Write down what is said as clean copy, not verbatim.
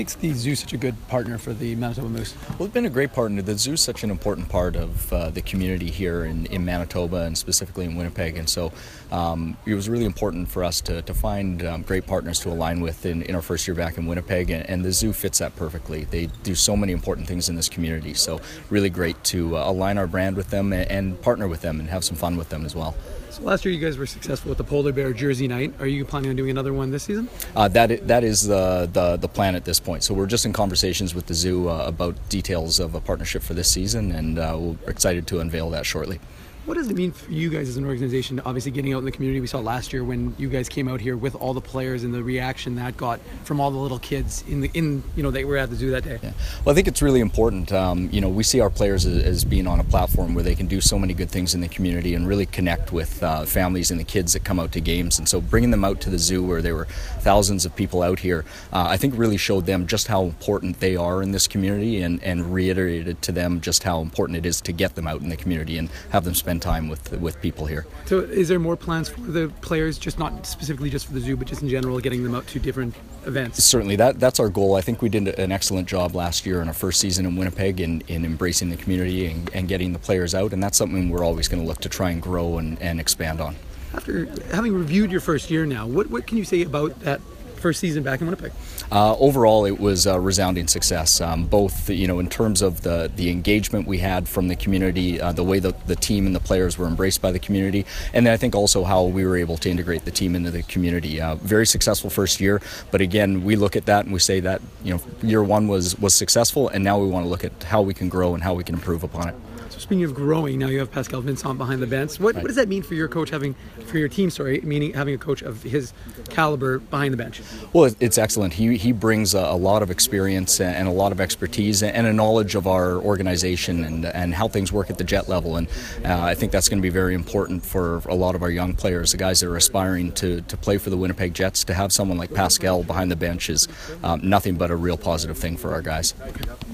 Makes the zoo such a good partner for the Manitoba Moose? Well, it's been a great partner. The zoo is such an important part of the community here in Manitoba and specifically in Winnipeg. And so it was really important for us to find great partners to align with in our first year back in Winnipeg. And the zoo fits that perfectly. They do so many important things in this community. So really great to align our brand with them and partner with them and have some fun with them as well. So last year you guys were successful with the Polar Bear Jersey Night. Are you planning on doing another one this season? That is the plan at this point. So we're just in conversations with the zoo about details of a partnership for this season, and we're excited to unveil that shortly. What does it mean for you guys as an organization, obviously getting out in the community? We saw last year when you guys came out here with all the players and the reaction that got from all the little kids that were at the zoo that day. Yeah. Well, I think it's really important. We see our players as being on a platform where they can do so many good things in the community and really connect with families and the kids that come out to games. And so bringing them out to the zoo where there were thousands of people out here, I think really showed them just how important they are in this community and reiterated to them just how important it is to get them out in the community and have them spend time with people here. So is there more plans for the players, just not specifically just for the zoo, but just in general, getting them out to different events? Certainly, that's our goal. I think we did an excellent job last year in our first season in Winnipeg in embracing the community and getting the players out, and that's something we're always going to look to try and grow and expand on. After having reviewed your first year now, what can you say about that first season back in Winnipeg? Overall, it was a resounding success, both in terms of the engagement we had from the community, the way the team and the players were embraced by the community, and then I think also how we were able to integrate the team into the community. Very successful first year, but again, we look at that and we say that year one was successful, and now we want to look at how we can grow and how we can improve upon it. So speaking of growing, now you have Pascal Vincent behind the bench. What does that mean for your coach for your team? Meaning having a coach of his caliber behind the bench. Well, it's excellent. He brings a lot of experience and a lot of expertise and a knowledge of our organization and how things work at the jet level. And I think that's going to be very important for a lot of our young players, the guys that are aspiring to play for the Winnipeg Jets. To have someone like Pascal behind the bench is nothing but a real positive thing for our guys. Okay.